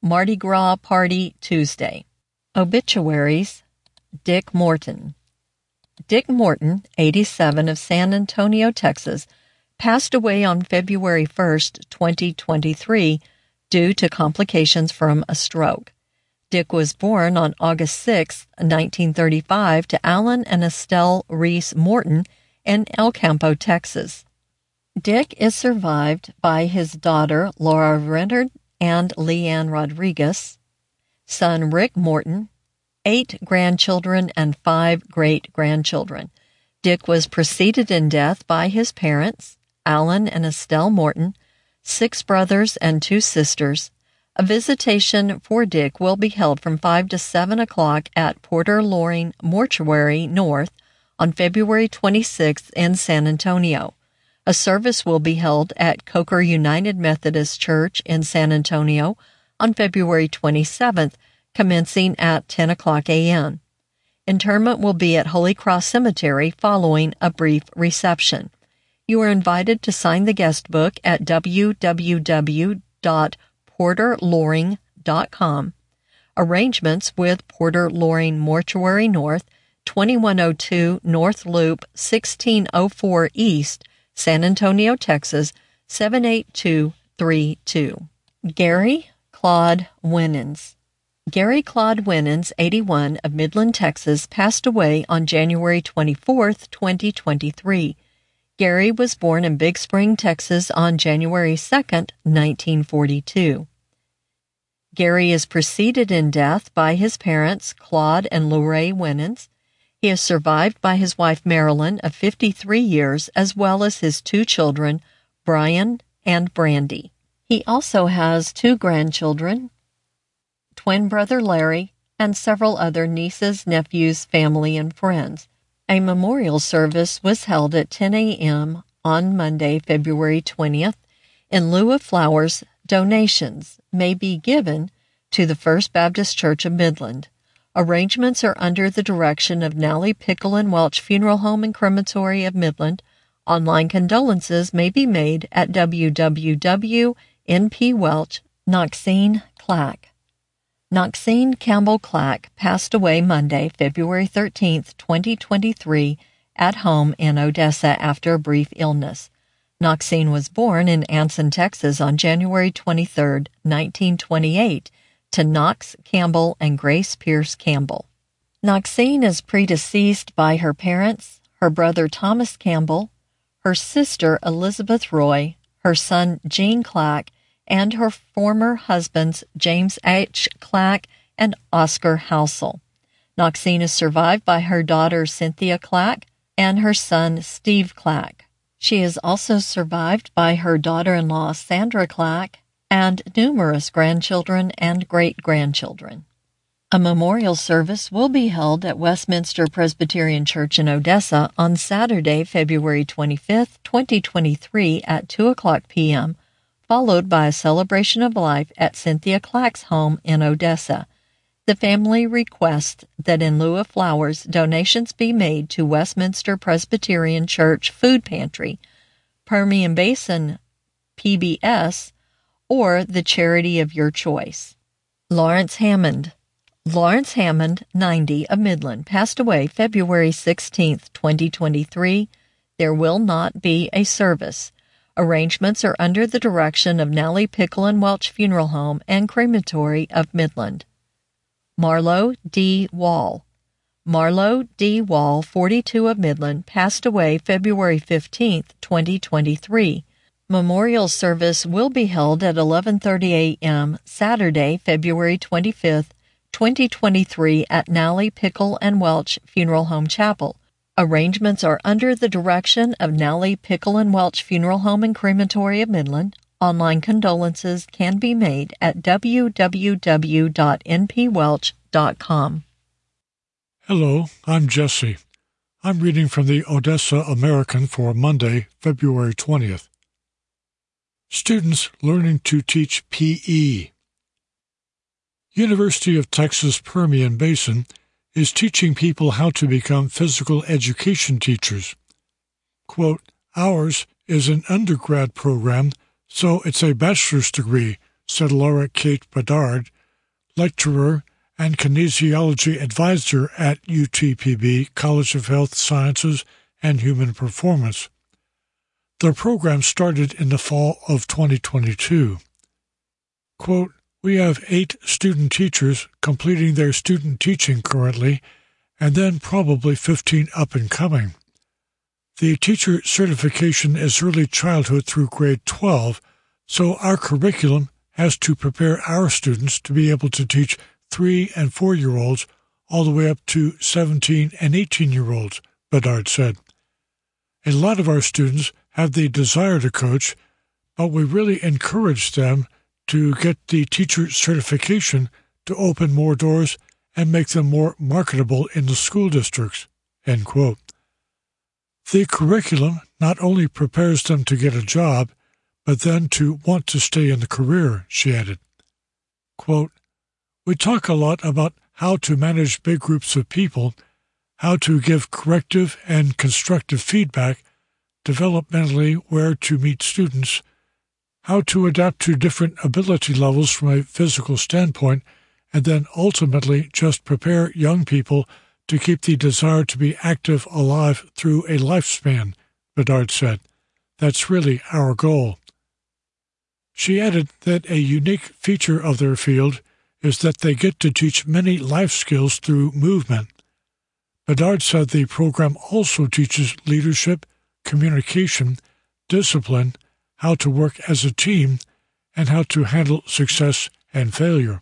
Mardi Gras Party Tuesday. Obituaries. Dick Morton. Dick Morton, 87, of San Antonio, Texas, passed away on February 1, 2023, due to complications from a stroke. Dick was born on August 6, 1935, to Alan and Estelle Reese Morton in El Campo, Texas. Dick is survived by his daughter, Laura Renard, and Leanne Rodriguez, son Rick Morton, 8 grandchildren, and 5 great-grandchildren. Dick was preceded in death by his parents, Alan and Estelle Morton, 6 brothers and 2 sisters. A visitation for Dick will be held from 5 to 7 o'clock at Porter Loring Mortuary North on February 26th in San Antonio. A service will be held at Coker United Methodist Church in San Antonio on February 27th, commencing at 10 o'clock a.m. Interment will be at Holy Cross Cemetery following a brief reception. You are invited to sign the guest book at www.porterloring.com. Arrangements with Porter Loring Mortuary North, 2102 North Loop, 1604 East, San Antonio, Texas, 78232. Gary Claude Winans. Gary Claude Winans, 81, of Midland, Texas, passed away on January 24, 2023. Gary was born in Big Spring, Texas on January 2, 1942. Gary is preceded in death by his parents, Claude and Lorraine Winans. He is survived by his wife, Marilyn, of 53 years, as well as his 2 children, Brian and Brandy. He also has 2 grandchildren, twin brother Larry, and several other nieces, nephews, family, and friends. A memorial service was held at 10 a.m. on Monday, February 20th. In lieu of flowers, donations may be given to the First Baptist Church of Midland. Arrangements are under the direction of Nally Pickle and Welch Funeral Home and Crematory of Midland. Online condolences may be made at www.npwelch. Knoxine Clack. Knoxine Campbell Clack passed away Monday, February 13, 2023, at home in Odessa after a brief illness. Knoxine was born in Anson, Texas on January 23, 1928, to Knox Campbell and Grace Pierce Campbell. Knoxine is predeceased by her parents, her brother Thomas Campbell, her sister Elizabeth Roy, her son Gene Clack, and her former husbands James H. Clack and Oscar Housel. Knoxine is survived by her daughter Cynthia Clack and her son Steve Clack. She is also survived by her daughter-in-law Sandra Clack and numerous grandchildren and great-grandchildren. A memorial service will be held at Westminster Presbyterian Church in Odessa on Saturday, February 25, 2023 at 2 o'clock p.m., followed by a celebration of life at Cynthia Clack's home in Odessa. The family requests that in lieu of flowers, donations be made to Westminster Presbyterian Church Food Pantry, Permian Basin PBS, or the charity of your choice. Lawrence Hammond. Lawrence Hammond, 90, of Midland, passed away February 16, 2023. There will not be a service. Arrangements are under the direction of Nally Pickle and Welch Funeral Home and Crematory of Midland. Marlo D. Wall. Marlo D. Wall, 42, of Midland, passed away February 15, 2023. Memorial service will be held at 11:30 a.m. Saturday, February 25, 2023 at Nally Pickle and Welch Funeral Home Chapel. Arrangements are under the direction of Nally Pickle and Welch Funeral Home and Crematory of Midland. Online condolences can be made at www.npwelch.com. Hello, I'm Jesse. I'm reading from the Odessa American for Monday, February 20th. Students learning to teach PE. University of Texas Permian Basin is teaching people how to become physical education teachers. Quote, ours is an undergrad program, so it's a bachelor's degree, said Laura Kate Bedard, lecturer and kinesiology advisor at UTPB College of Health Sciences and Human Performance. The program started in the fall of 2022. Quote, "We have 8 student teachers completing their student teaching currently, and then probably 15 up and coming. The teacher certification is early childhood through grade 12, so our curriculum has to prepare our students to be able to teach 3- and 4-year-olds all the way up to 17- and 18-year-olds, Bedard said. A lot of our students have the desire to coach, but we really encourage them to get the teacher certification to open more doors and make them more marketable in the school districts." End quote. The curriculum not only prepares them to get a job, but then to want to stay in the career, she added. Quote, "We talk a lot about how to manage big groups of people, how to give corrective and constructive feedback, developmentally where to meet students, how to adapt to different ability levels from a physical standpoint, and then ultimately just prepare young people to keep the desire to be active alive through a lifespan," Bedard said. "That's really our goal." She added that a unique feature of their field is that they get to teach many life skills through movement. Bedard said the program also teaches leadership, communication, discipline, how to work as a team, and how to handle success and failure.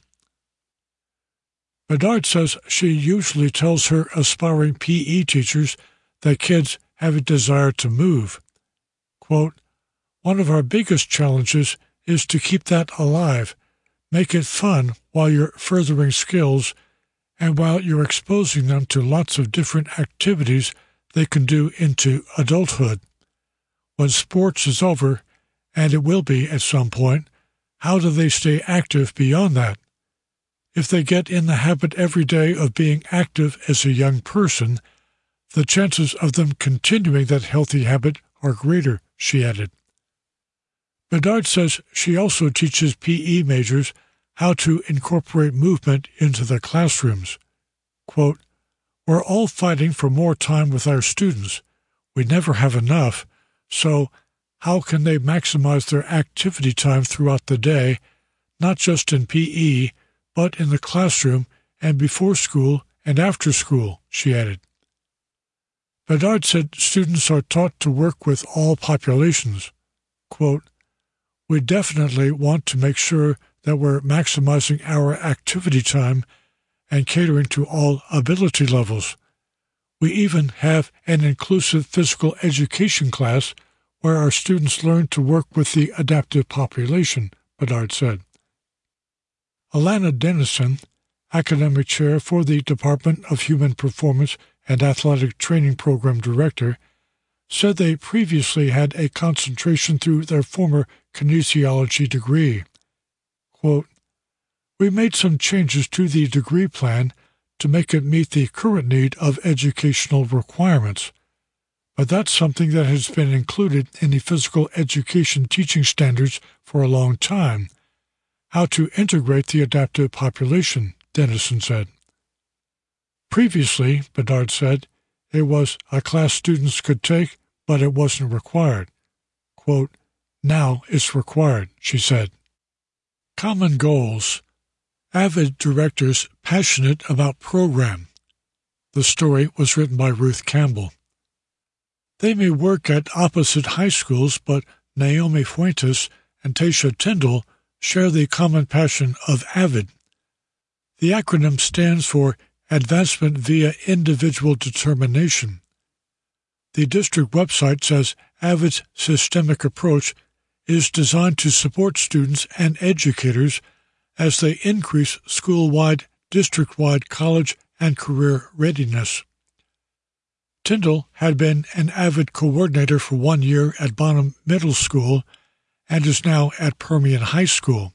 Bedard says she usually tells her aspiring PE teachers that kids have a desire to move. Quote, "One of our biggest challenges is to keep that alive, make it fun while you're furthering skills and while you're exposing them to lots of different activities they can do into adulthood. When sports is over, and it will be at some point, how do they stay active beyond that? If they get in the habit every day of being active as a young person, the chances of them continuing that healthy habit are greater," she added. Bedard says she also teaches PE majors how to incorporate movement into their classrooms. Quote, "We're all fighting for more time with our students. We never have enough, so how can they maximize their activity time throughout the day, not just in PE, but in the classroom and before school and after school," she added. Bedard said students are taught to work with all populations. Quote, "We definitely want to make sure that we're maximizing our activity time and catering to all ability levels. We even have an inclusive physical education class where our students learn to work with the adaptive population," Bedard said. Alana Dennison, Academic Chair for the Department of Human Performance and Athletic Training Program Director, said they previously had a concentration through their former kinesiology degree. Quote, "We made some changes to the degree plan to make it meet the current need of educational requirements, but that's something that has been included in the physical education teaching standards for a long time. How to integrate the adaptive population," Dennison said. Previously, Bedard said, it was a class students could take, but it wasn't required. Quote, "Now it's required," she said. Common goals. Avid directors passionate about program. The story was written by Ruth Campbell. They may work at opposite high schools, but Naomi Fuentes and Tasha Tyndall share the common passion of AVID. The acronym stands for Advancement via Individual Determination. The district website says AVID's systemic approach is designed to support students and educators as they increase school-wide, district-wide college and career readiness. Tyndall had been an AVID coordinator for 1 year at Bonham Middle School and is now at Permian High School.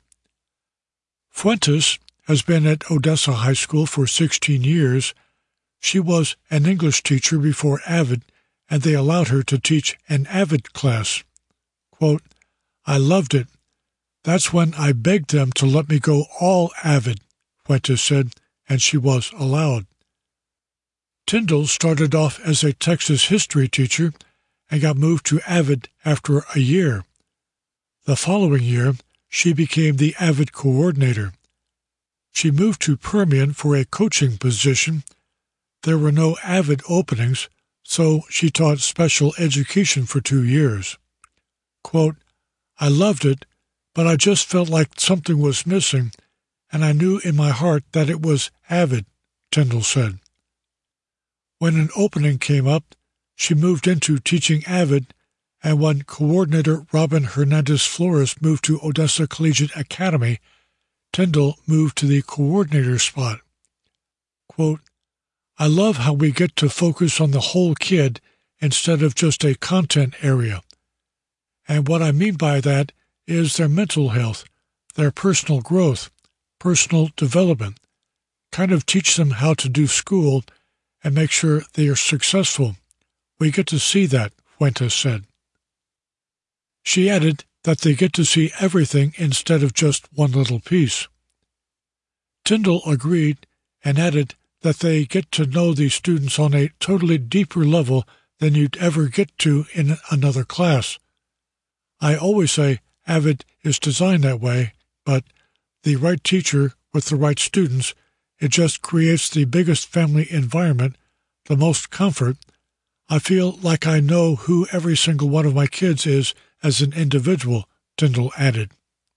Fuentes has been at Odessa High School for 16 years. She was an English teacher before AVID, and they allowed her to teach an AVID class. Quote, "I loved it. That's when I begged them to let me go all AVID," Fuentes said, and she was allowed. Tyndall started off as a Texas history teacher and got moved to Avid after a year. The following year, she became the Avid coordinator. She moved to Permian for a coaching position. There were no Avid openings, so she taught special education for 2 years. Quote, "I loved it, but I just felt like something was missing, and I knew in my heart that it was Avid," Tyndall said. When an opening came up, she moved into teaching Avid, and when coordinator Robin Hernandez-Flores moved to Odessa Collegiate Academy, Tyndall moved to the coordinator spot. Quote, "I love how we get to focus on the whole kid instead of just a content area. And what I mean by that is their mental health, their personal growth, personal development. Kind of teach them how to do school and make sure they are successful. We get to see that," Fuentes said. She added that they get to see everything instead of just one little piece. Tyndall agreed and added that they get to know these students on a totally deeper level than you'd ever get to in another class. "I always say Avid is designed that way, but the right teacher with the right students, it just creates the biggest family environment, the most comfort. I feel like I know who every single one of my kids is as an individual," Tyndall added.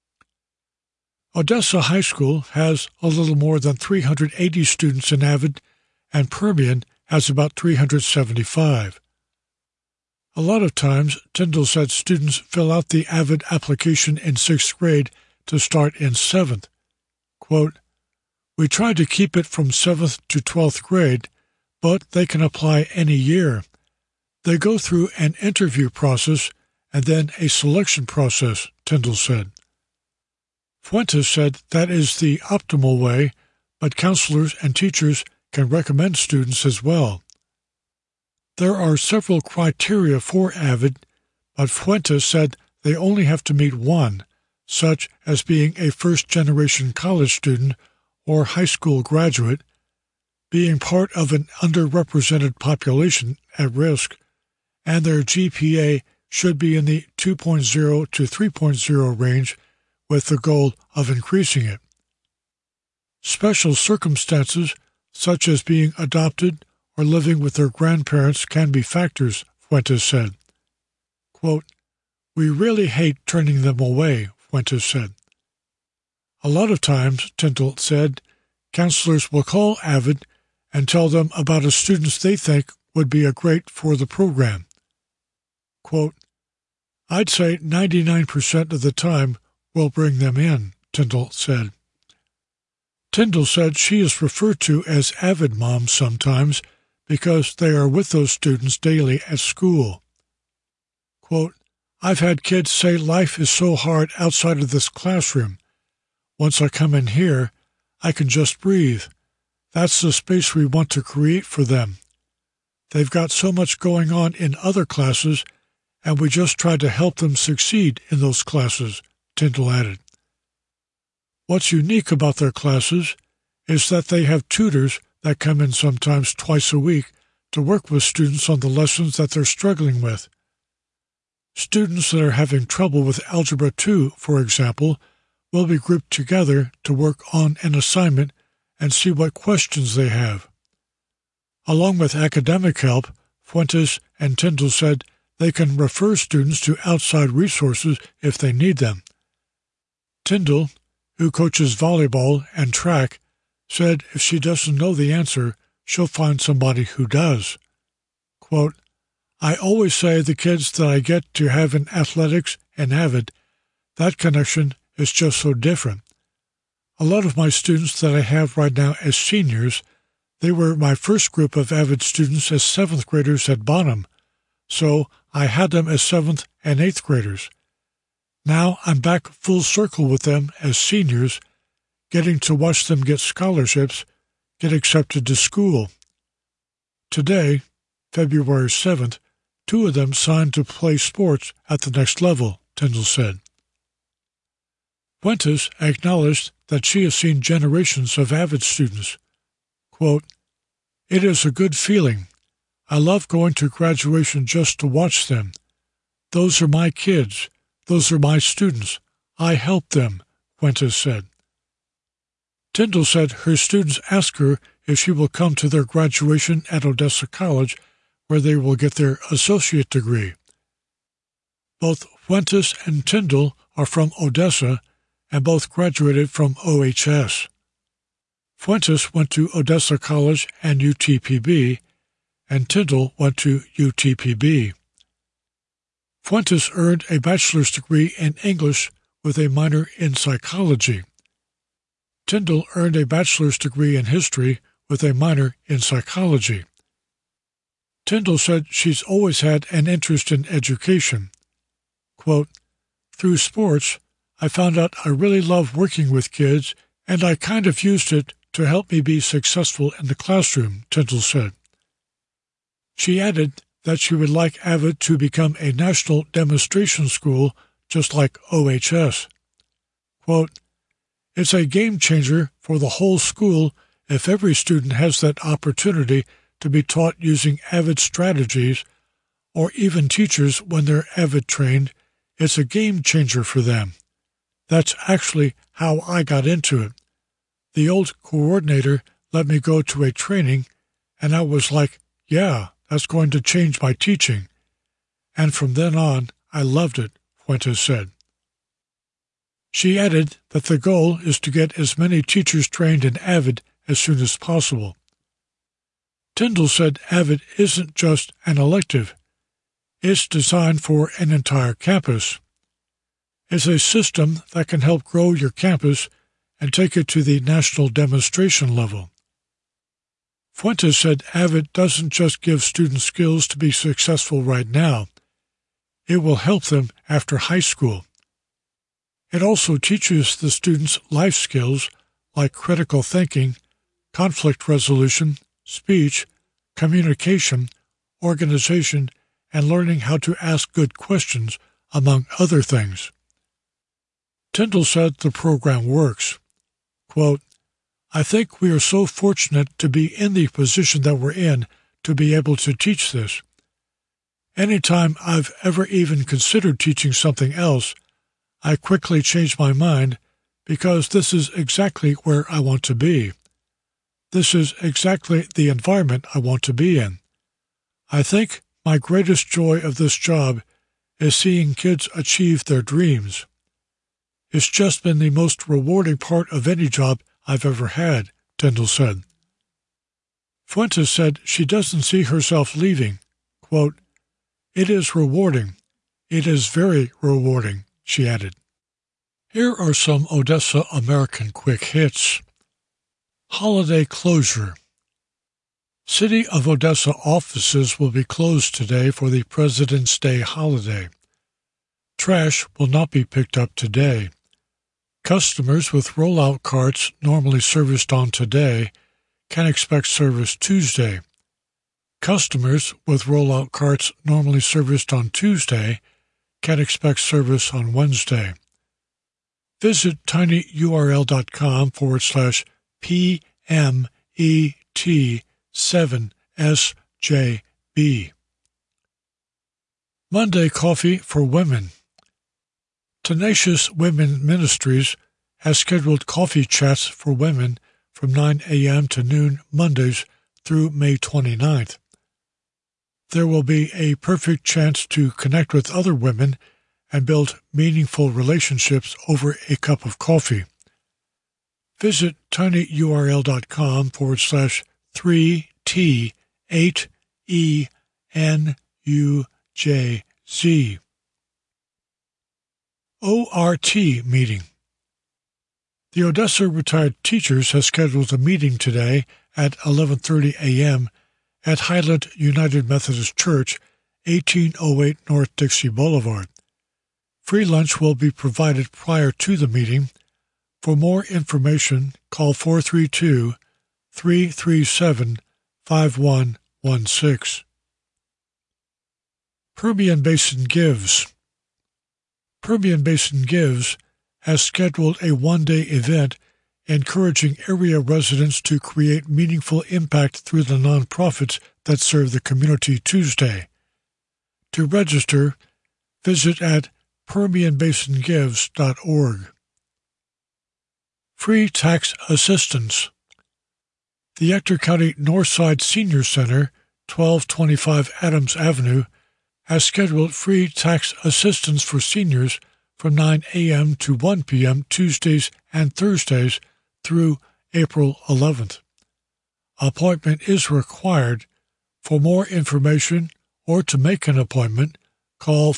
Odessa High School has a little more than 380 students in Avid, and Permian has about 375. A lot of times, Tyndall said students fill out the Avid application in 6th grade to start in 7th. Quote, "We try to keep it from 7th to 12th grade, but they can apply any year. They go through an interview process and then a selection process," Tyndall said. Fuentes said that is the optimal way, but counselors and teachers can recommend students as well. There are several criteria for Avid, but Fuentes said they only have to meet one, such as being a first-generation college student or high school graduate, being part of an underrepresented population at risk, and their GPA should be in the 2.0 to 3.0 range with the goal of increasing it. Special circumstances, such as being adopted or living with their grandparents, can be factors, Fuentes said. Quote, "We really hate turning them away," Fuentes said. A lot of times, Tyndall said, counselors will call Avid and tell them about a student they think would be a great for the program. Quote, "I'd say 99% of the time we'll bring them in," Tyndall said. Tyndall said she is referred to as Avid Mom sometimes because they are with those students daily at school. Quote, "I've had kids say life is so hard outside of this classroom. Once I come in here, I can just breathe. That's the space we want to create for them. They've got so much going on in other classes, and we just try to help them succeed in those classes," Tyndall added. What's unique about their classes is that they have tutors that come in sometimes twice a week to work with students on the lessons that they're struggling with. Students that are having trouble with Algebra 2, for example, will be grouped together to work on an assignment and see what questions they have. Along with academic help, Fuentes and Tyndall said they can refer students to outside resources if they need them. Tyndall, who coaches volleyball and track, said if she doesn't know the answer, she'll find somebody who does. Quote, "I always say the kids that I get to have in athletics and Avid, that connection is just so different. A lot of my students that I have right now as seniors, they were my first group of Avid students as 7th graders at Bonham, so I had them as 7th and 8th graders. Now I'm back full circle with them as seniors, getting to watch them get scholarships, get accepted to school. Today, February 7th, 2 of them signed to play sports at the next level," Tyndall said. Fuentes acknowledged that she has seen generations of AVID students. Quote, "It is a good feeling. I love going to graduation just to watch them. Those are my kids. Those are my students. I help them," Fuentes said. Tyndall said her students ask her if she will come to their graduation at Odessa College, where they will get their associate degree. Both Fuentes and Tyndall are from Odessa, and both graduated from OHS. Fuentes went to Odessa College and UTPB, and Tyndall went to UTPB. Fuentes earned a bachelor's degree in English with a minor in psychology. Tyndall earned a bachelor's degree in history with a minor in psychology. Tyndall said she's always had an interest in education. Quote, "Through sports, I found out I really love working with kids, and I kind of used it to help me be successful in the classroom," Tyndall said. She added that she would like AVID to become a national demonstration school just like OHS. Quote, "It's a game changer for the whole school if every student has that opportunity to be taught using AVID strategies, or even teachers when they're AVID trained. It's a game changer for them. That's actually how I got into it. The old coordinator let me go to a training, and I was like, yeah, that's going to change my teaching. And from then on, I loved it," Fuentes said. She added that the goal is to get as many teachers trained in AVID as soon as possible. Tyndall said AVID isn't just an elective. It's designed for an entire campus. It's a system that can help grow your campus and take it to the national demonstration level. Fuentes said AVID doesn't just give students skills to be successful right now. It will help them after high school. It also teaches the students life skills like critical thinking, conflict resolution, speech, communication, organization, and learning how to ask good questions, among other things. Tyndall said the program works. Quote, "I think we are so fortunate to be in the position that we're in to be able to teach this. Anytime I've ever even considered teaching something else, I quickly change my mind because this is exactly where I want to be. This is exactly the environment I want to be in. I think my greatest joy of this job is seeing kids achieve their dreams. It's just been the most rewarding part of any job I've ever had," Tyndall said. Fuentes said she doesn't see herself leaving. Quote, "It is rewarding. It is very rewarding," she added. Here are some Odessa American quick hits. Holiday closure. City of Odessa offices will be closed today for the President's Day holiday. Trash will not be picked up today. Customers with rollout carts normally serviced on today can expect service Tuesday. Customers with rollout carts normally serviced on Tuesday can expect service on Wednesday. Visit tinyurl.com/PMET7SJB. Monday Coffee for Women. Tenacious Women Ministries has scheduled coffee chats for women from 9 a.m. to noon Mondays through May 29th. There will be a perfect chance to connect with other women and build meaningful relationships over a cup of coffee. Visit tinyurl.com/3T8ENUJZ. ORT meeting. The Odessa Retired Teachers has scheduled a meeting today at 11:30 a.m. at Highland United Methodist Church, 1808 North Dixie Boulevard. Free lunch will be provided prior to the meeting. For more information, call 432-337-5116. Permian Basin Gives. Permian Basin Gives has scheduled a one-day event encouraging area residents to create meaningful impact through the nonprofits that serve the community Tuesday. To register, visit at PermianBasinGives.org. Free tax assistance. The Ector County Northside Senior Center, 1225 Adams Avenue, has scheduled free tax assistance for seniors from 9 a.m. to 1 p.m. Tuesdays and Thursdays through April 11th. Appointment is required. For more information or to make an appointment, call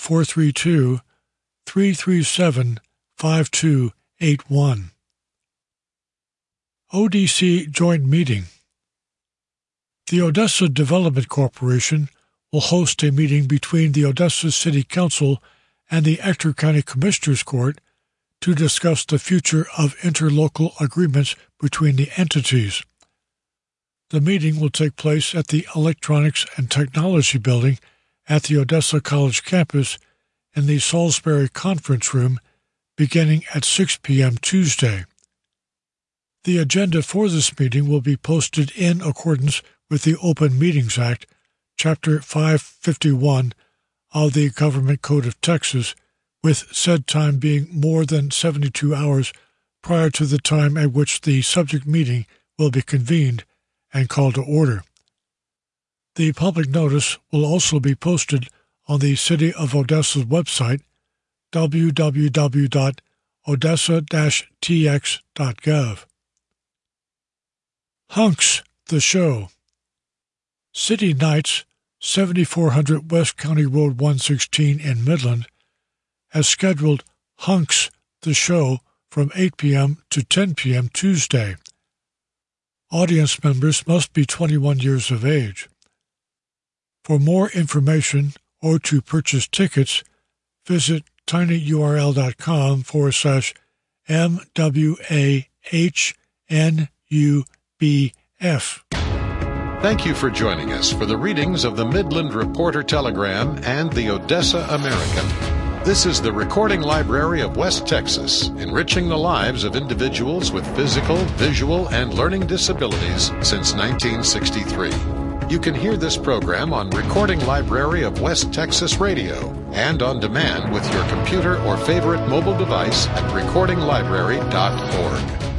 432-337-5281. ODC Joint Meeting. The Odessa Development Corporation will host a meeting between the Odessa City Council and the Ector County Commissioners Court to discuss the future of interlocal agreements between the entities. The meeting will take place at the Electronics and Technology Building at the Odessa College campus in the Salisbury Conference Room beginning at 6 p.m. Tuesday. The agenda for this meeting will be posted in accordance with the Open Meetings Act, Chapter 551 of the Government Code of Texas, with said time being more than 72 hours prior to the time at which the subject meeting will be convened and called to order. The public notice will also be posted on the City of Odessa's website, www.odessa-tx.gov. Hunks, the Show. City Nights, 7400 West County Road 116 in Midland, has scheduled Hunks, the Show, from 8 p.m. to 10 p.m. Tuesday. Audience members must be 21 years of age. For more information or to purchase tickets, visit tinyurl.com/MWAHNUBF. Thank you for joining us for the readings of the Midland Reporter Telegram and the Odessa American. This is the Recording Library of West Texas, enriching the lives of individuals with physical, visual, and learning disabilities since 1963. You can hear this program on Recording Library of West Texas Radio and on demand with your computer or favorite mobile device at recordinglibrary.org.